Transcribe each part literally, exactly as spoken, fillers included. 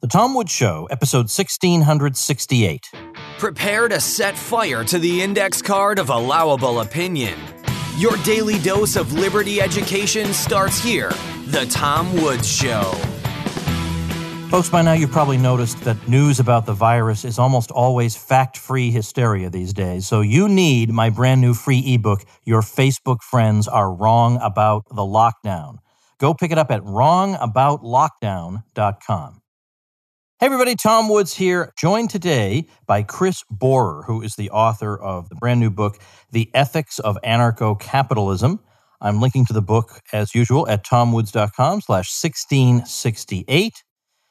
The Tom Woods Show, episode sixteen sixty-eight. Prepare to set fire to the index card of allowable opinion. Your daily dose of liberty education starts here. The Tom Woods Show. Folks, by now you've probably noticed that news about the virus is almost always fact-free hysteria these days. So you need my brand new free ebook, Your Facebook Friends Are Wrong About the Lockdown. Go pick it up at wrong about lockdown dot com. Hey everybody, Tom Woods here, joined today by Chris Bohrer, who is the author of the brand new book, The Ethics of Anarcho-Capitalism. I'm linking to the book, as usual, at tomwoods.com slash 1668.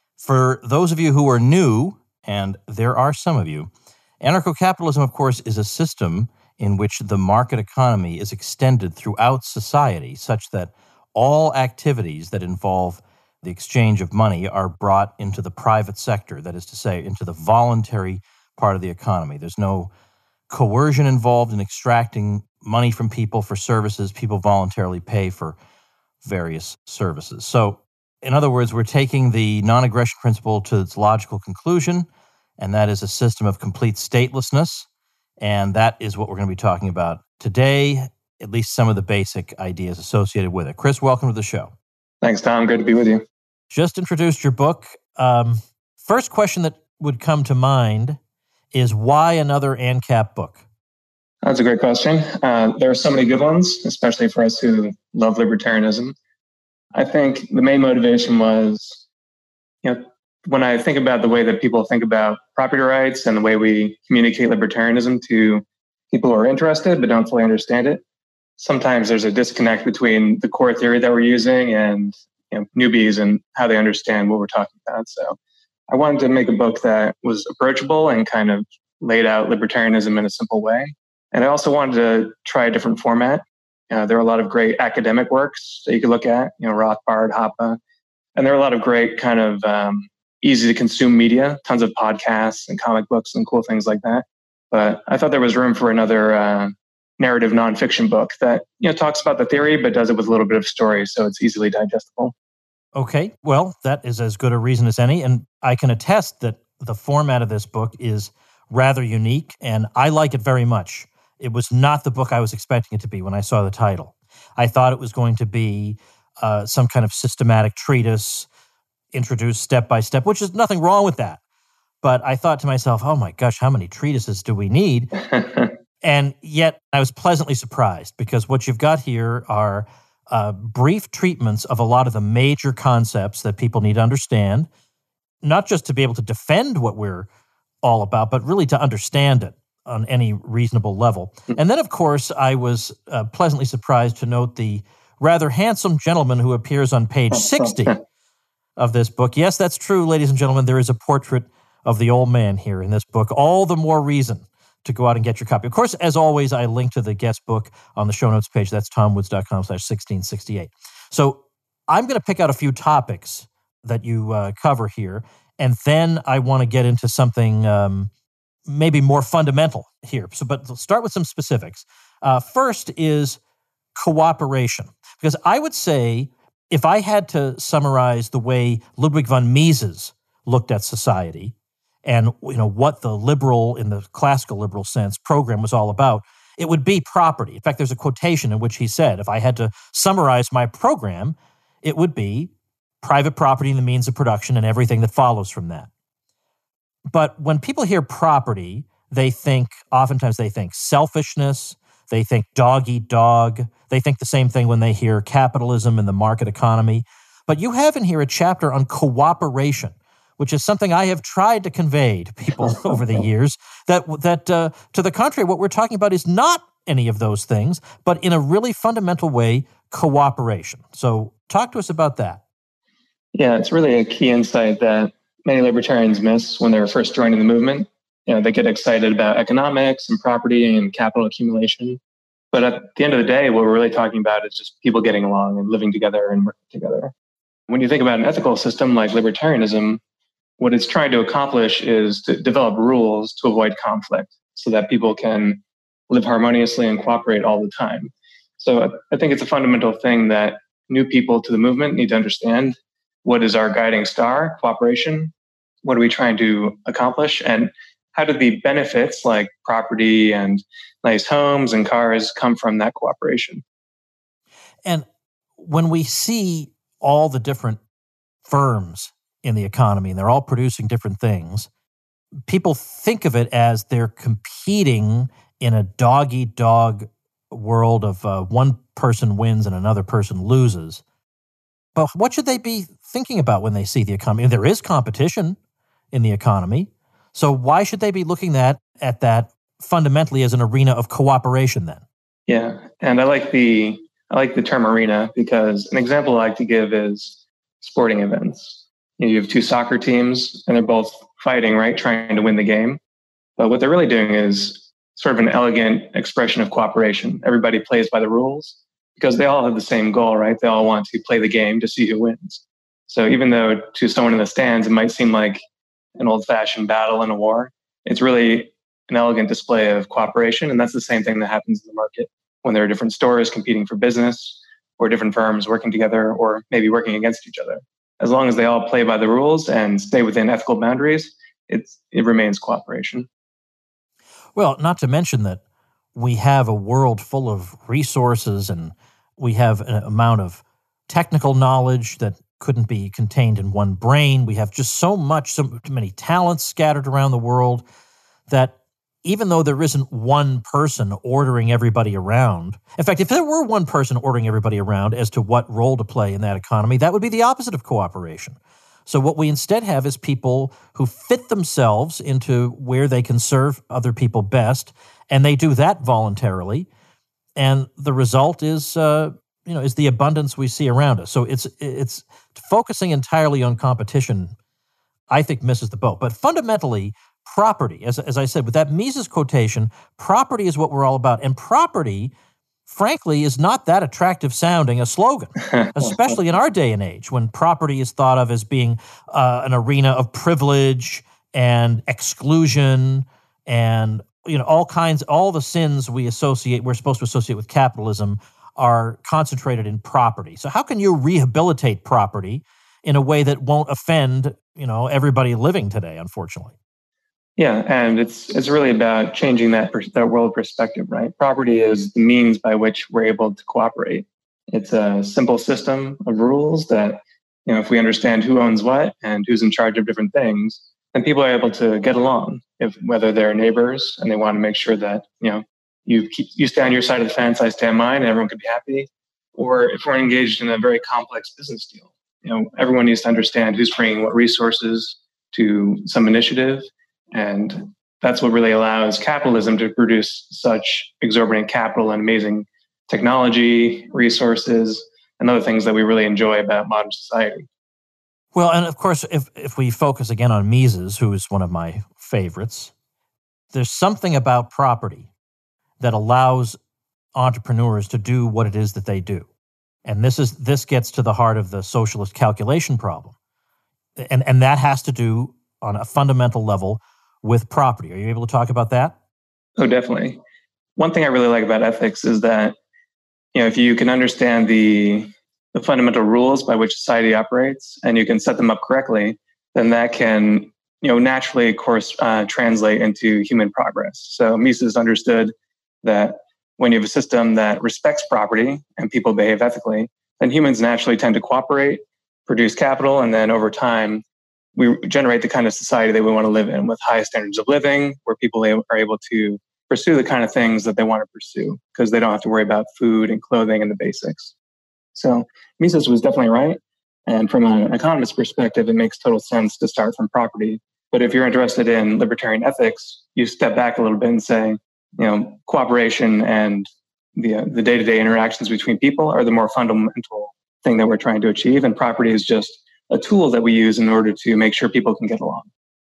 For those of you who are new, and there are some of you, anarcho-capitalism, of course, is a system in which the market economy is extended throughout society, such that all activities that involve the exchange of money are brought into the private sector, that is to say, into the voluntary part of the economy. There's no coercion involved in extracting money from people for services. People voluntarily pay for various services. So, in other words, we're taking the non-aggression principle to its logical conclusion, and that is a system of complete statelessness, and that is what we're going to be talking about today, at least some of the basic ideas associated with it. Chris, welcome to the show. Thanks, Tom. Good to be with you. Just introduced your book. Um, first question that would come to mind is why another ANCAP book? That's a great question. Uh, there are so many good ones, especially for us who love libertarianism. I think the main motivation was, you know, when I think about the way that people think about property rights and the way we communicate libertarianism to people who are interested but don't fully understand it, sometimes there's a disconnect between the core theory that we're using and, you know, newbies and how they understand what we're talking about. So I wanted to make a book that was approachable and kind of laid out libertarianism in a simple way. And I also wanted to try a different format. Uh, there are a lot of great academic works that you could look at, you know, Rothbard, Hoppe. And there are a lot of great kind of um, easy to consume media, tons of podcasts and comic books and cool things like that. But I thought there was room for another uh, narrative nonfiction book that, you know, talks about the theory, but does it with a little bit of story, so it's easily digestible. Okay, well, that is as good a reason as any, and I can attest that the format of this book is rather unique, and I like it very much. It was not the book I was expecting it to be when I saw the title. I thought it was going to be uh, some kind of systematic treatise, introduced step by step, which is nothing wrong with that. But I thought to myself, oh my gosh, how many treatises do we need? And yet I was pleasantly surprised because what you've got here are uh, brief treatments of a lot of the major concepts that people need to understand, not just to be able to defend what we're all about, but really to understand it on any reasonable level. And then, of course, I was uh, pleasantly surprised to note the rather handsome gentleman who appears on page sixty of this book. Yes, that's true, ladies and gentlemen. There is a portrait of the old man here in this book. All the more reason to go out and get your copy. Of course, as always, I link to the guest book on the show notes page. That's tomwoods.com slash 1668. So I'm going to pick out a few topics that you uh, cover here, and then I want to get into something um, maybe more fundamental here. So, but let's start with some specifics. Uh, first is cooperation. Because I would say, if I had to summarize the way Ludwig von Mises looked at society, and you know what the liberal, in the classical liberal sense, program was all about, it would be property. In fact, there's a quotation in which he said, if I had to summarize my program, it would be private property and the means of production and everything that follows from that. But when people hear property, they think, oftentimes they think selfishness, they think dog eat dog, they think the same thing when they hear capitalism and the market economy. But you have in here a chapter on cooperation, which is something I have tried to convey to people over the years, that, that uh, to the contrary, what we're talking about is not any of those things, but in a really fundamental way, cooperation. So talk to us about that. Yeah, it's really a key insight that many libertarians miss when they're first joining the movement. You know, they get excited about economics and property and capital accumulation. But at the end of the day, what we're really talking about is just people getting along and living together and working together. When you think about an ethical system like libertarianism, what it's trying to accomplish is to develop rules to avoid conflict so that people can live harmoniously and cooperate all the time. So I think it's a fundamental thing that new people to the movement need to understand. What is our guiding star? Cooperation. what are we trying to accomplish? And how do the benefits like property and nice homes and cars come from that cooperation? And when we see all the different firms in the economy and they're all producing different things, people think of it as they're competing in a dog-eat-dog world of uh, one person wins and another person loses. But what should they be thinking about when they see the economy? There is competition in the economy, so why should they be looking at, at that fundamentally as an arena of cooperation then? Yeah, and I like the I like the term arena because an example I like to give is sporting events. You know, you have two soccer teams and they're both fighting, right, trying to win the game. But what they're really doing is sort of an elegant expression of cooperation. Everybody plays by the rules because they all have the same goal, right? They all want to play the game to see who wins. So even though to someone in the stands, it might seem like an old-fashioned battle in a war, it's really an elegant display of cooperation. And that's the same thing that happens in the market when there are different stores competing for business or different firms working together or maybe working against each other. As long as they all play by the rules and stay within ethical boundaries, it's, it remains cooperation. Well, not to mention that we have a world full of resources and we have an amount of technical knowledge that couldn't be contained in one brain. We have just so much, so many talents scattered around the world that even though there isn't one person ordering everybody around, in fact, if there were one person ordering everybody around as to what role to play in that economy, that would be the opposite of cooperation. So what we instead have is people who fit themselves into where they can serve other people best, and they do that voluntarily. And the result is, uh, you know, is the abundance we see around us. So it's it's focusing entirely on competition, I think, misses the boat. But fundamentally, property, as as I said, with that Mises quotation, property is what we're all about, and property, frankly, is not that attractive sounding a slogan, especially in our day and age when property is thought of as being uh, an arena of privilege and exclusion and, you know, all kinds, all the sins we associate, we're supposed to associate with capitalism are concentrated in property. So how can you rehabilitate property in a way that won't offend, you know, everybody living today, unfortunately? Yeah, and it's it's really about changing that per, that world perspective, right? Property is the means by which we're able to cooperate. It's a simple system of rules that, you know, if we understand who owns what and who's in charge of different things, then people are able to get along. If whether they're neighbors and they want to make sure that, you know, you keep, you stay on your side of the fence, I stay on mine, and everyone can be happy. Or if we're engaged in a very complex business deal, you know, everyone needs to understand who's bringing what resources to some initiative. And that's what really allows capitalism to produce such exorbitant capital and amazing technology, resources, and other things that we really enjoy about modern society. Well, and of course, if, if we focus again on Mises, who is one of my favorites, there's something about property that allows entrepreneurs to do what it is that they do. And this is this gets to the heart of the socialist calculation problem. And, and that has to do on a fundamental level with property. Are you able to talk about that? Oh, definitely. One thing I really like about ethics is that, you know, if you can understand the the fundamental rules by which society operates and you can set them up correctly, then that can, you know, naturally, of course, uh, translate into human progress. So Mises understood that when you have a system that respects property and people behave ethically, then humans naturally tend to cooperate, produce capital, and then over time, we generate the kind of society that we want to live in with high standards of living, where people are able to pursue the kind of things that they want to pursue because they don't have to worry about food and clothing and the basics. So Mises was definitely right. And from an economist perspective, it makes total sense to start from property. But if you're interested in libertarian ethics, you step back a little bit and say, you know, cooperation and the, uh, the day-to-day interactions between people are the more fundamental thing that we're trying to achieve. And property is just a tool that we use in order to make sure people can get along.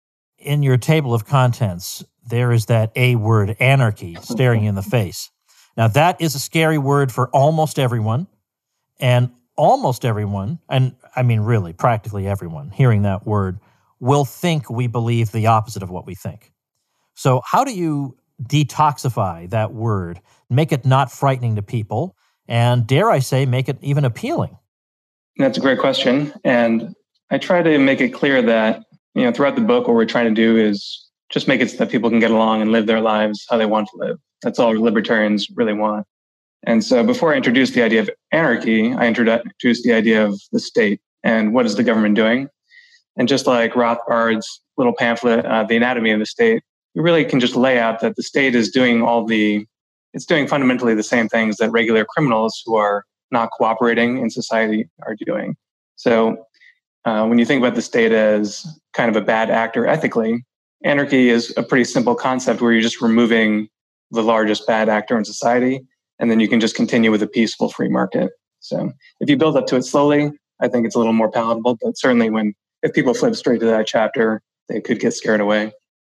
In your table of contents, there is that A word, anarchy, staring you in the face. Now, that is a scary word for almost everyone, and almost everyone, and I mean really practically everyone, hearing that word, will think we believe the opposite of what we think. So how do you detoxify that word, make it not frightening to people, and dare I say, make it even appealing? That's a great question. And I try to make it clear that, you know, throughout the book, what we're trying to do is just make it so that people can get along and live their lives how they want to live. That's all libertarians really want. And so before I introduced the idea of anarchy, I introduced the idea of the state and what is the government doing. And just like Rothbard's little pamphlet, uh, The Anatomy of the State, you really can just lay out that the state is doing all the, it's doing fundamentally the same things that regular criminals who are not cooperating in society are doing. So uh, when you think about the state as kind of a bad actor ethically, anarchy is a pretty simple concept where you're just removing the largest bad actor in society, and then you can just continue with a peaceful free market. So if you build up to it slowly, I think it's a little more palatable, but certainly when if people flip straight to that chapter, they could get scared away.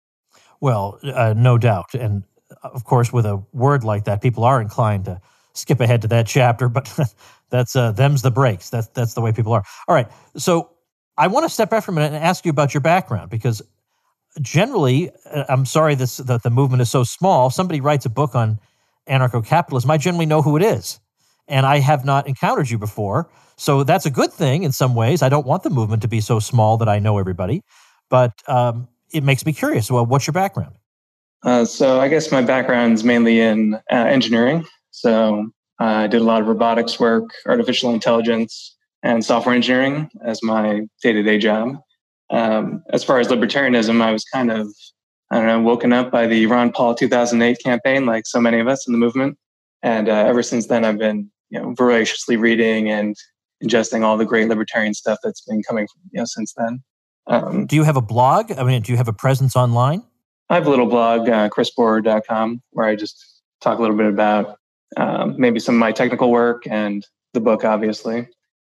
Well, uh, no doubt. And of course, with a word like that, people are inclined to skip ahead to that chapter, but that's uh, them's the breaks. That's, that's the way people are. All right. So I want to step back for a minute and ask you about your background, because generally, I'm sorry this that the movement is so small. Somebody writes a book on anarcho-capitalism, I generally know who it is. And I have not encountered you before. So that's a good thing in some ways. I don't want the movement to be so small that I know everybody. But um, it makes me curious. Well, what's your background? Uh, so I guess my background is mainly in uh, engineering. So uh, I did a lot of robotics work, artificial intelligence, and software engineering as my day-to-day job. Um, as far as libertarianism, I was kind of, I don't know, woken up by the Ron Paul two thousand eight campaign, like so many of us in the movement. And uh, ever since then, I've been, you know, voraciously reading and ingesting all the great libertarian stuff that's been coming from, you know, since then. Um, do you have a blog? I mean, do you have a presence online? I have a little blog, uh, chris borer dot com, where I just talk a little bit about um, maybe some of my technical work and the book, obviously.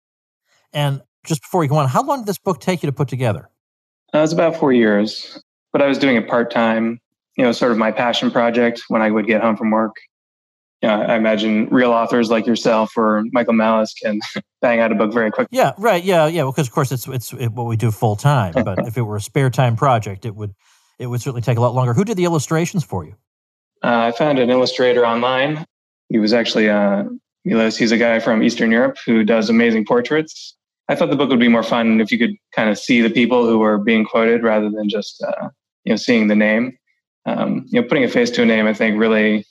And just before we go on, how long did this book take you to put together? Uh, it was about four years, but I was doing it part-time, you know, sort of my passion project when I would get home from work. Yeah, I imagine real authors like yourself or Michael Malice can bang out a book very quickly. Yeah, right. Yeah, yeah. Well, because of course it's it's it, what we do full time. But if it were a spare time project, it would it would certainly take a lot longer. Who did the illustrations for you? Uh, I found an illustrator online. He was actually uh, Milos. He's a guy from Eastern Europe who does amazing portraits. I thought the book would be more fun if you could kind of see the people who were being quoted rather than just uh, you know seeing the name. Um, you know, putting a face to a name, I think, really.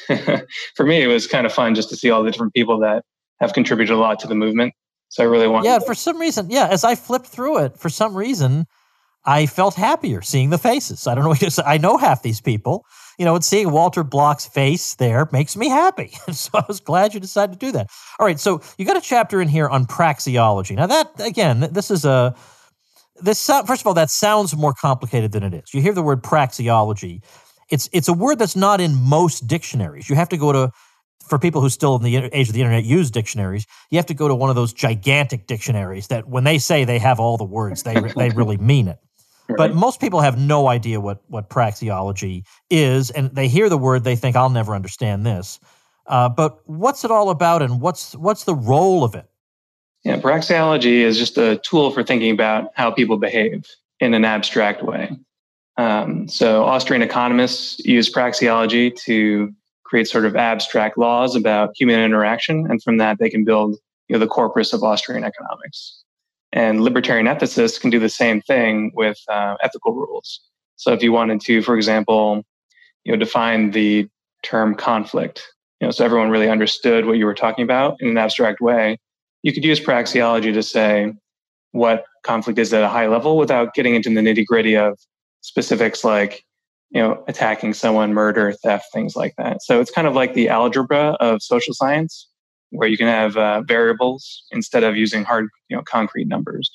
For me, it was kind of fun just to see all the different people that have contributed a lot to the movement. So I really wanted Yeah, to... for some reason, yeah, as I flipped through it, for some reason, I felt happier seeing the faces. I don't know what to say. I know half these people, you know, and seeing Walter Block's face there makes me happy. So I was glad you decided to do that. All right, so you got a chapter in here on praxeology. Now that, again, this is a... This First of all, that sounds more complicated than it is. You hear the word praxeology. It's it's a word that's not in most dictionaries. You have to go to, for people who still in the age of the internet use dictionaries, you have to go to one of those gigantic dictionaries that when they say they have all the words, they they really mean it. Right. But most people have no idea what, what praxeology is, and they hear the word, they think, I'll never understand this. Uh, but what's it all about, and what's what's the role of it? Yeah, praxeology is just a tool for thinking about how people behave in an abstract way. Um, so Austrian economists use praxeology to create sort of abstract laws about human interaction, and from that they can build, you know, the corpus of Austrian economics. And libertarian ethicists can do the same thing with uh, ethical rules. So if you wanted to, for example, you know, define the term conflict, you know, so everyone really understood what you were talking about in an abstract way, you could use praxeology to say what conflict is at a high level without getting into the nitty-gritty of specifics like, you know, attacking someone, murder, theft, things like that. So it's kind of like the algebra of social science, where you can have uh, variables instead of using hard, you know, concrete numbers.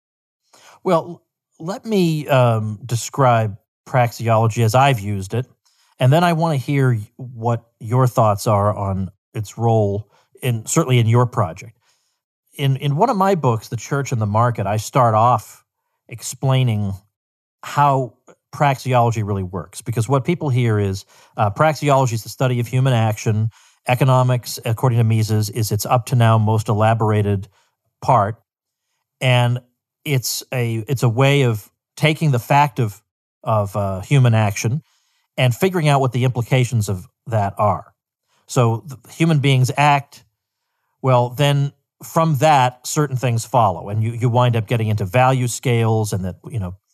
Well, let me um, describe praxeology as I've used it, and then I want to hear what your thoughts are on its role in certainly in your project. In in one of my books, The Church and the Market, I start off explaining how praxeology really works, because what people hear is uh, praxeology is the study of human action. Economics, according to Mises, is its up to now most elaborated part, and it's a it's a way of taking the fact of of uh, human action and figuring out what the implications of that are. So the human beings act, well, then from that certain things follow, and you you wind up getting into value scales, and that, you know,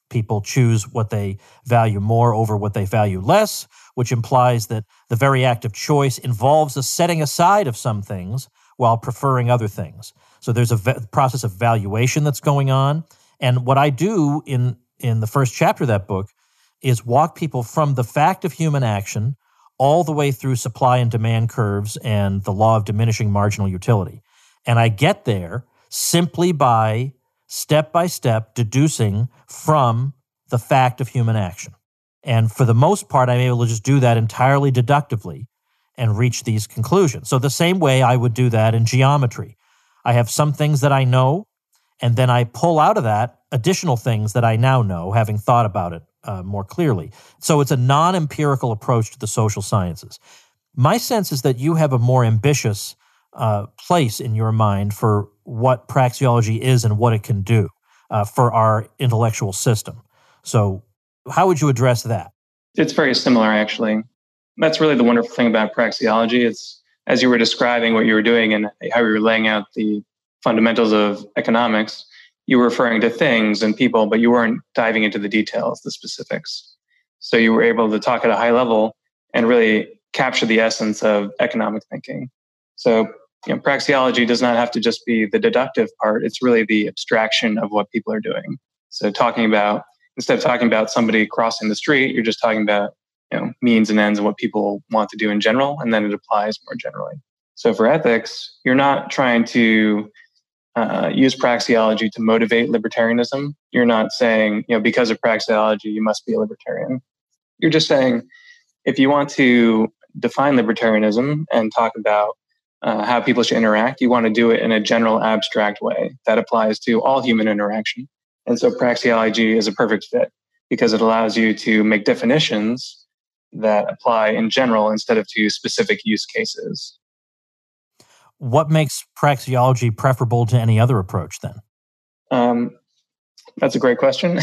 People choose what they value more over what they value less, which implies that the very act of choice involves a setting aside of some things while preferring other things. So there's a v- process of valuation that's going on. And what I do in, in the first chapter of that book is walk people from the fact of human action all the way through supply and demand curves and the law of diminishing marginal utility. And I get there simply by step by step deducing from the fact of human action. And for the most part, I'm able to just do that entirely deductively and reach these conclusions. So the same way I would do that in geometry. I have some things that I know, and then I pull out of that additional things that I now know, having thought about it uh, more clearly. So it's a non-empirical approach to the social sciences. My sense is that you have a more ambitious uh, place in your mind for what praxeology is and what it can do uh, for our intellectual system. So how would you address that? It's very similar, actually. That's really the wonderful thing about praxeology. It's, as you were describing what you were doing and how you were laying out the fundamentals of economics, you were referring to things and people, but you weren't diving into the details, the specifics. So you were able to talk at a high level and really capture the essence of economic thinking. So you know, praxeology does not have to just be the deductive part. It's really the abstraction of what people are doing. So talking about, instead of talking about somebody crossing the street, you're just talking about you know, means and ends and what people want to do in general, and then it applies more generally. So for ethics, you're not trying to uh, use praxeology to motivate libertarianism. You're not saying, you know, because of praxeology, you must be a libertarian. You're just saying, if you want to define libertarianism and talk about uh, how people should interact, you want to do it in a general abstract way that applies to all human interaction. And so praxeology is a perfect fit because it allows you to make definitions that apply in general instead of to specific use cases. What makes praxeology preferable to any other approach then? Um, that's a great question.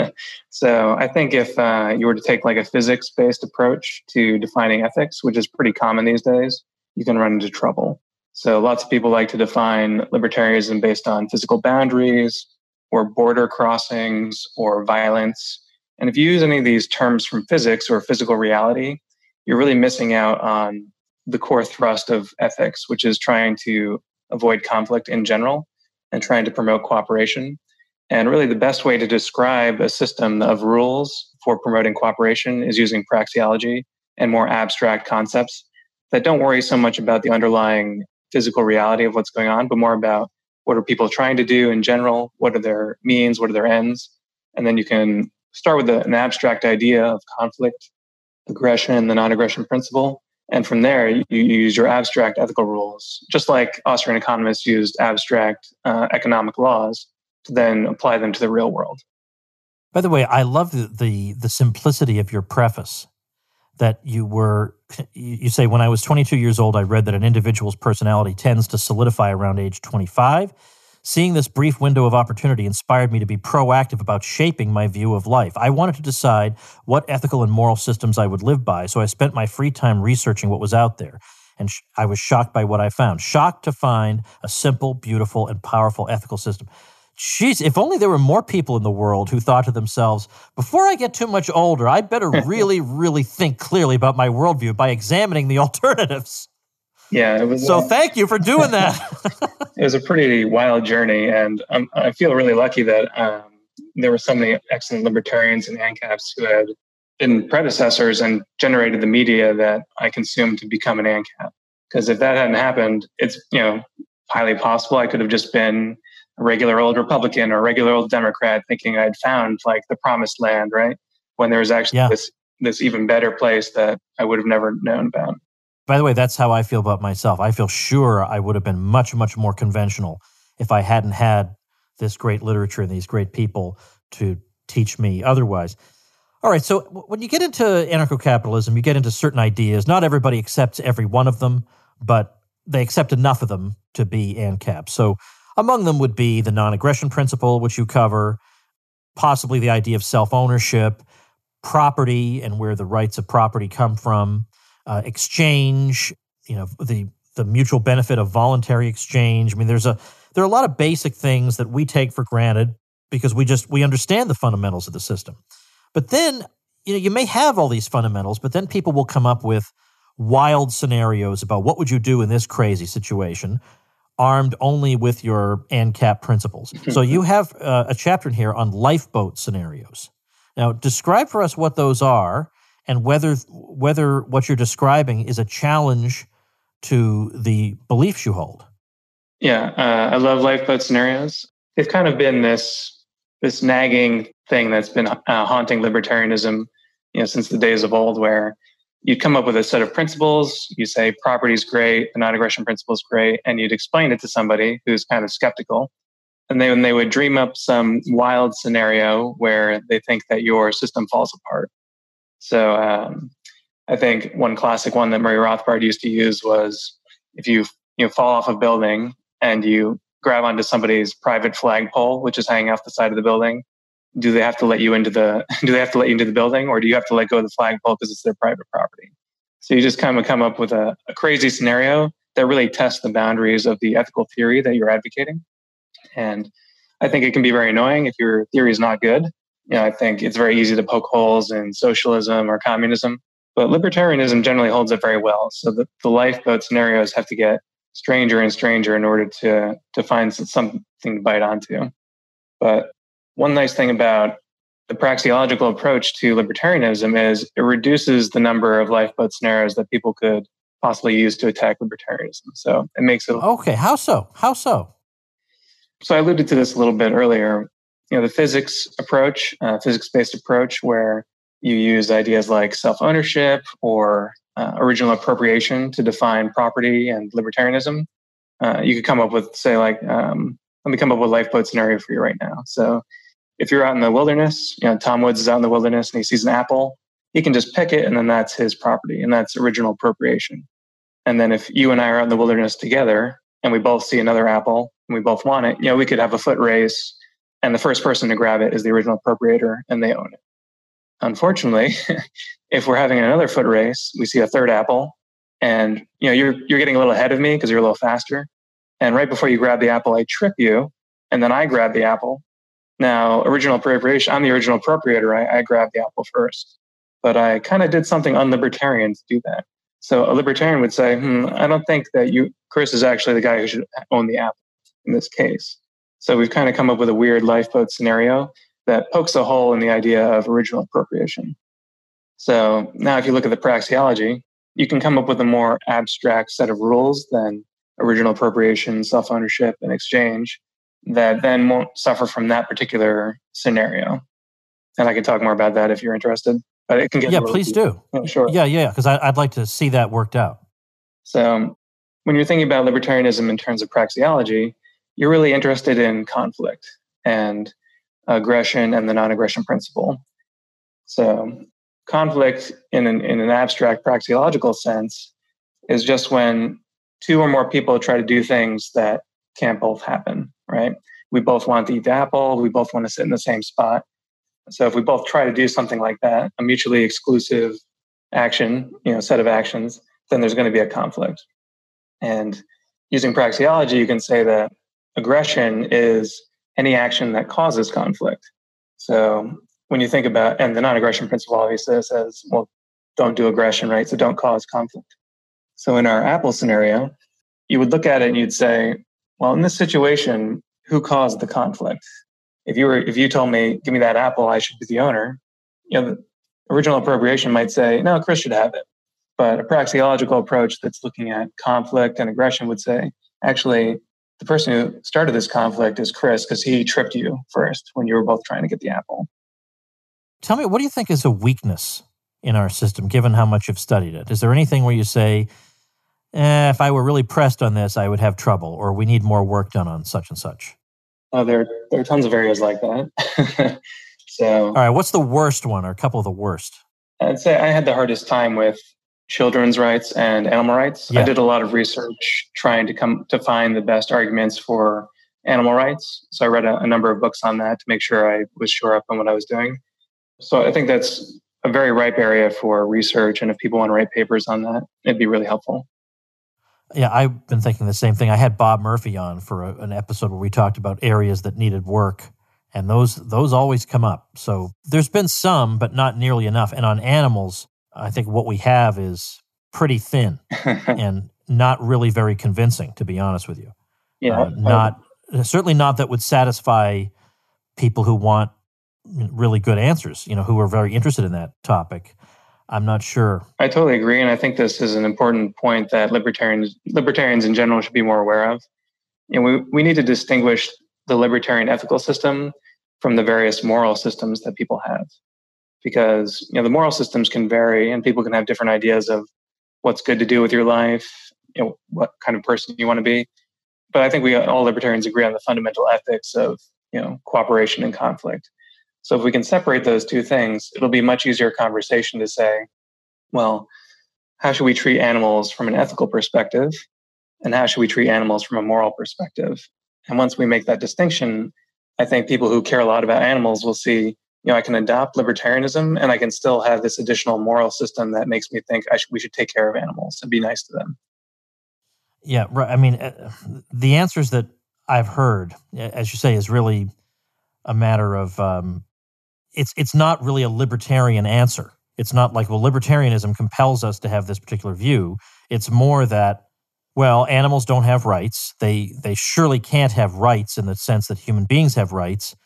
So I think if uh, you were to take like a physics-based approach to defining ethics, which is pretty common these days, you can run into trouble. So lots of people like to define libertarianism based on physical boundaries or border crossings or violence. And if you use any of these terms from physics or physical reality, you're really missing out on the core thrust of ethics, which is trying to avoid conflict in general and trying to promote cooperation. And really the best way to describe a system of rules for promoting cooperation is using praxeology and more abstract concepts that don't worry so much about the underlying physical reality of what's going on, but more about what are people trying to do in general, what are their means, what are their ends. And then you can start with an abstract idea of conflict, aggression, the non-aggression principle. And from there, you use your abstract ethical rules, just like Austrian economists used abstract uh, economic laws to then apply them to the real world. By the way, I love the, the, the simplicity of your preface that you were, you say, when I was twenty-two years old, I read that an individual's personality tends to solidify around age twenty-five. Seeing this brief window of opportunity inspired me to be proactive about shaping my view of life. I wanted to decide what ethical and moral systems I would live by, so I spent my free time researching what was out there. And sh- I was shocked by what I found. Shocked to find a simple, beautiful, and powerful ethical system. Jeez, if only there were more people in the world who thought to themselves, before I get too much older, I better really, really think clearly about my worldview by examining the alternatives. Yeah, it was. So Uh, thank you for doing that. it was a pretty wild journey, and um, I feel really lucky that um, there were so many excellent libertarians and ANCAPs who had been predecessors and generated the media that I consumed to become an ANCAP. Because if that hadn't happened, it's you know highly possible I could have just been a regular old Republican or a regular old Democrat, thinking I'd found like the promised land, right? When there was actually Yeah. this this even better place that I would have never known about. By the way, that's how I feel about myself. I feel sure I would have been much, much more conventional if I hadn't had this great literature and these great people to teach me otherwise. All right, so w- when you get into anarcho-capitalism, you get into certain ideas. Not everybody accepts every one of them, but they accept enough of them to be ANCAP. So among them would be the non-aggression principle, which you cover, possibly the idea of self-ownership, property and where the rights of property come from, uh, exchange, you know, the the mutual benefit of voluntary exchange. I mean, there's a there are a lot of basic things that we take for granted because we just we understand the fundamentals of the system. But then, you know, you may have all these fundamentals, but then people will come up with wild scenarios about what would you do in this crazy situation, armed only with your ANCAP principles. So you have uh, a chapter in here on lifeboat scenarios. Now, describe for us what those are and whether whether what you're describing is a challenge to the beliefs you hold. Yeah, uh, I love lifeboat scenarios. They've kind of been this this nagging thing that's been uh, haunting libertarianism, you know, since the days of old, where you'd come up with a set of principles, you say property is great, the non-aggression principle is great, and you'd explain it to somebody who's kind of skeptical. And then they would dream up some wild scenario where they think that your system falls apart. So um, I think one classic one that Murray Rothbard used to use was if you you know, fall off a building and you grab onto somebody's private flagpole, which is hanging off the side of the building, do they have to let you into the do they have to let you into the building, or do you have to let go of the flagpole because it's their private property? So you just kind of come up with a, a crazy scenario that really tests the boundaries of the ethical theory that you're advocating. And I think it can be very annoying if your theory is not good. You know, I think it's very easy to poke holes in socialism or communism, but libertarianism generally holds up very well. So the, the lifeboat scenarios have to get stranger and stranger in order to to find something to bite onto. But one nice thing about the praxeological approach to libertarianism is it reduces the number of lifeboat scenarios that people could possibly use to attack libertarianism. So it makes it... Okay, how so? How so? So I alluded to this a little bit earlier. You know, the physics approach, uh, physics-based approach, where you use ideas like self-ownership or uh, original appropriation to define property and libertarianism. Uh, you could come up with, say, like, um, let me come up with a lifeboat scenario for you right now. So if you're out in the wilderness, you know, Tom Woods is out in the wilderness and he sees an apple, he can just pick it and then that's his property and that's original appropriation. And then if you and I are out in the wilderness together and we both see another apple and we both want it, you know, we could have a foot race and the first person to grab it is the original appropriator and they own it. Unfortunately, if we're having another foot race, we see a third apple and, you know, you're, you're getting a little ahead of me because you're a little faster. And right before you grab the apple, I trip you and then I grab the apple. Now, original appropriation, I'm the original appropriator. I, I grabbed the apple first, but I kind of did something unlibertarian to do that. So a libertarian would say, hmm, I don't think that you, Chris is actually the guy who should own the apple in this case. So we've kind of come up with a weird lifeboat scenario that pokes a hole in the idea of original appropriation. So now if you look at the praxeology, you can come up with a more abstract set of rules than original appropriation, self-ownership, and exchange that then won't suffer from that particular scenario. And I can talk more about that if you're interested. But it can get yeah, please deep. do. Yeah, sure. Yeah, yeah, because I'd like to see that worked out. So when you're thinking about libertarianism in terms of praxeology, you're really interested in conflict and aggression and the non-aggression principle. So conflict in an, in an abstract praxeological sense is just when two or more people try to do things that can't both happen, right? We both want to eat the apple. We both want to sit in the same spot. So if we both try to do something like that, a mutually exclusive action, you know, set of actions, then there's going to be a conflict. And using praxeology, you can say that aggression is any action that causes conflict. So when you think about, and the non-aggression principle obviously says, well, don't do aggression, right? So don't cause conflict. So in our apple scenario, you would look at it and you'd say, well, in this situation, who caused the conflict? If you were, if you told me, give me that apple, I should be the owner, you know, the original appropriation might say, no, Chris should have it. But a praxeological approach that's looking at conflict and aggression would say, actually, the person who started this conflict is Chris because he tripped you first when you were both trying to get the apple. Tell me, what do you think is a weakness in our system, given how much you've studied it? Is there anything where you say, eh, if I were really pressed on this, I would have trouble, or we need more work done on such and such? Oh, there, there are tons of areas like that. So, all right, what's the worst one, or a couple of the worst? I'd say I had the hardest time with children's rights and animal rights. Yeah. I did a lot of research trying to come to find the best arguments for animal rights. So I read a, a number of books on that to make sure I was sure up on what I was doing. So I think that's a very ripe area for research. And if people want to write papers on that, it'd be really helpful. Yeah, I've been thinking the same thing. I had Bob Murphy on for a, an episode where we talked about areas that needed work. And those those always come up. So there's been some, but not nearly enough. And on animals, I think what we have is pretty thin and not really very convincing, to be honest with you. Yeah, uh, not certainly not that would satisfy people who want really good answers, you know, who are very interested in that topic. I'm not sure. I totally agree, and I think this is an important point that libertarians libertarians in general should be more aware of. You know, we we need to distinguish the libertarian ethical system from the various moral systems that people have, because you know the moral systems can vary, and people can have different ideas of what's good to do with your life, you know, what kind of person you want to be. But I think we all libertarians agree on the fundamental ethics of you know cooperation and conflict. So if we can separate those two things, it'll be a much easier conversation to say, well, how should we treat animals from an ethical perspective? And how should we treat animals from a moral perspective? And once we make that distinction, I think people who care a lot about animals will see, you know, I can adopt libertarianism and I can still have this additional moral system that makes me think I should, we should take care of animals and be nice to them. Yeah, right. I mean, uh, the answers that I've heard, as you say, is really a matter of, um, it's it's not really a libertarian answer. It's not like, well, libertarianism compels us to have this particular view. It's more that, well, animals don't have rights. They they surely can't have rights in the sense that human beings have rights.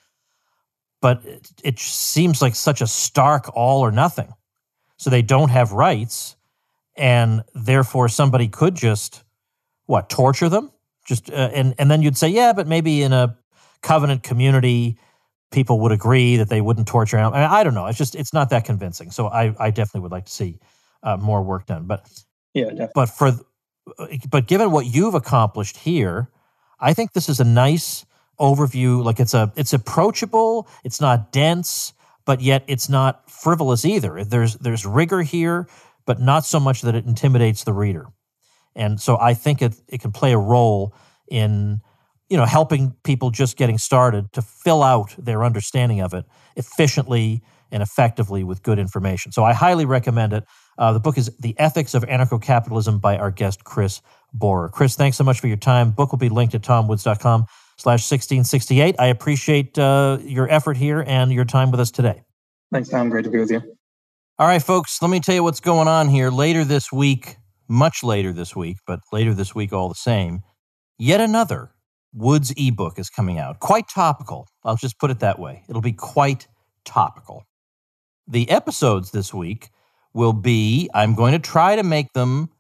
But it, it seems like such a stark all or nothing. So they don't have rights, and therefore somebody could just, what, torture them? Just uh, and and then you'd say, yeah, but maybe in a covenant community, people would agree that they wouldn't torture animals. I, mean, I don't know. It's just it's not that convincing. So I, I definitely would like to see uh, more work done. But yeah, definitely. but for but given what you've accomplished here, I think this is a nice overview. Like it's a it's approachable. It's not dense, but yet it's not frivolous either. There's there's rigor here, but not so much that it intimidates the reader. And so I think it it can play a role in, you know, helping people just getting started to fill out their understanding of it efficiently and effectively with good information. So I highly recommend it. Uh, the book is The Ethics of Anarcho-Capitalism by our guest, Chris Bohrer. Chris, thanks so much for your time. Book will be linked at tomwoods.com slash 1668. I appreciate uh, your effort here and your time with us today. Thanks, Tom. Great to be with you. All right, folks, let me tell you what's going on here. Later this week, much later this week, but later this week all the same, yet another Woods ebook is coming out. Quite topical. I'll just put it that way. It'll be quite topical. The episodes this week will be, I'm going to try to make them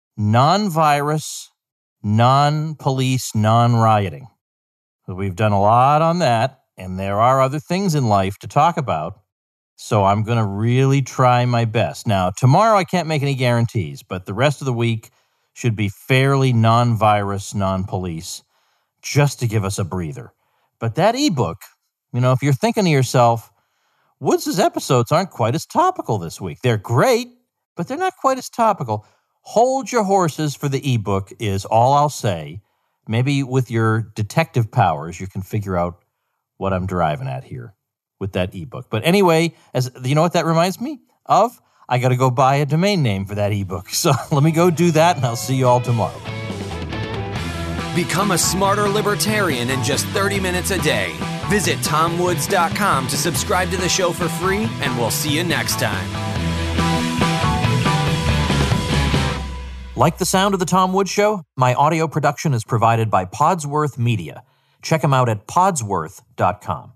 non-virus, non-police, non-rioting. We've done a lot on that, and there are other things in life to talk about, so I'm going to really try my best. Now, tomorrow I can't make any guarantees, but the rest of the week should be fairly non-virus, non-police, just to give us a breather. But that ebook, you know, if you're thinking to yourself, Woods' episodes aren't quite as topical this week. They're great, but they're not quite as topical. Hold your horses for the ebook is all I'll say. Maybe with your detective powers, you can figure out what I'm driving at here with that ebook. But anyway, as you know what that reminds me of? I got to go buy a domain name for that ebook. So let me go do that, and I'll see you all tomorrow. Become a smarter libertarian in just thirty minutes a day. Visit tom woods dot com to subscribe to the show for free, and we'll see you next time. Like the sound of The Tom Woods Show? My audio production is provided by Podsworth Media. Check them out at podsworth dot com.